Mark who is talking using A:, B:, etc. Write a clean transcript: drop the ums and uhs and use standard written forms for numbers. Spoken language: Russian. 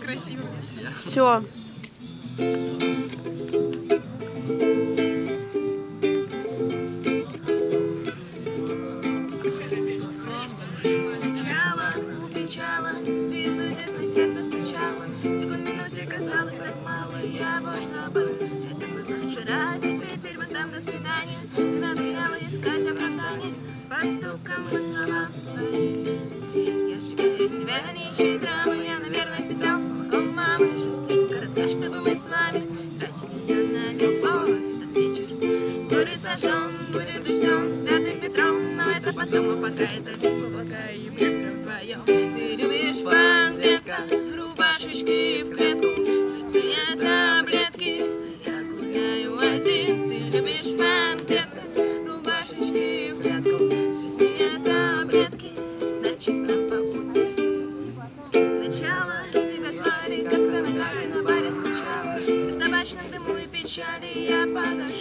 A: красиво.
B: Все.
C: Кричала, безудержно сердце стучало. Секунд минуте казалось так мало, я вот забыл. Это было вчера, теперь перемотаем до свидания. Не надоело искать оправдания поступкам и словам своим. Я жалею себя, не ищу драмы. Я, наверное, впитался молоком мамы. Жизнь коротка, чтобы мы с вами тратили ее на любовь. Этот вечер горы сожжен, будет дождем Святым Петром. Но это потом, а пока это битва пока и мы вдвоем. Ты любишь фан, детка, рубашечки в клетку, цветные таблетки, а я гуляю один. Ты любишь фан, детка, рубашечки в клетку, цветные таблетки, значит нам по пути. Сначала тебя звали, как-то на кафе на баре скучала, с табачным дыму и печали я погашала.